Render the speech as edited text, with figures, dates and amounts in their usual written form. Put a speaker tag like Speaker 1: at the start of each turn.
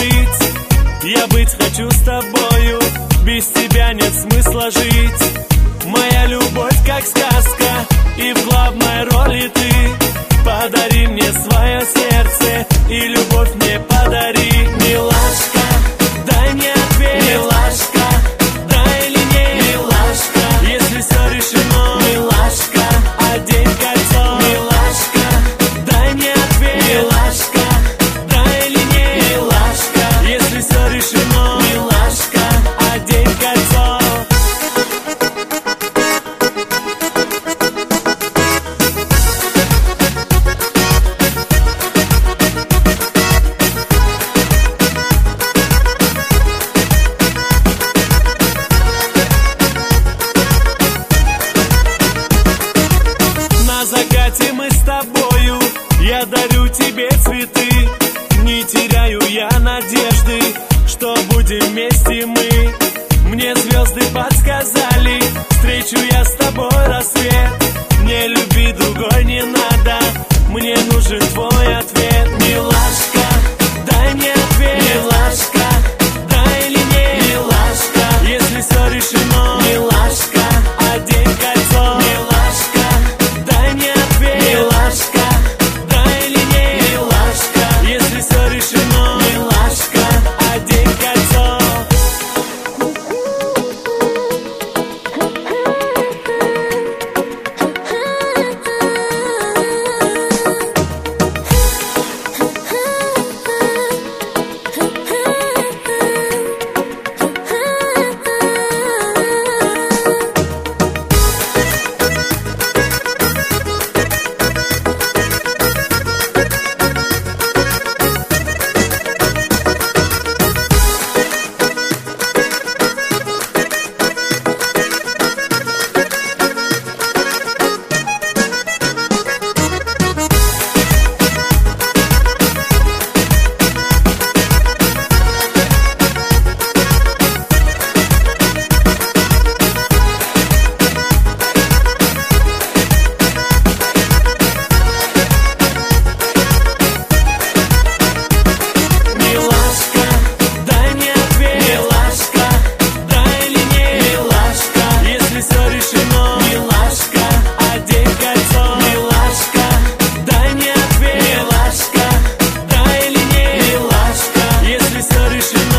Speaker 1: быть. Я быть хочу с тобою, без тебя нет смысла жить. Моя любовь как сказка, и в главной роли ты. Подари мне свое сердце, и любовь мне подари. Милашка, дай мне ответ. Милашка, да или нет. Милашка, если все решено. Милашка, одень кольцо. Милашка, дай мне ответ. Милашка, да или нет. Милашка, если все решено. Милашка, одень кольцо. Мы с тобою, я дарю тебе цветы. Не теряю я надежды, что будем вместе мы. Мне звезды подсказали, встречу я с тобой рассвет. Мне любви другой не надо, мне нужен твой ответ. Милашка, дай мне ответ. Милашка, да или нет. Милашка, если все решено. Милашка, одень кольцо. Милашка, дай мне ответ. Милашка, да или нет. Милашка, если все решено. Милашка, одень кольцо. Решено.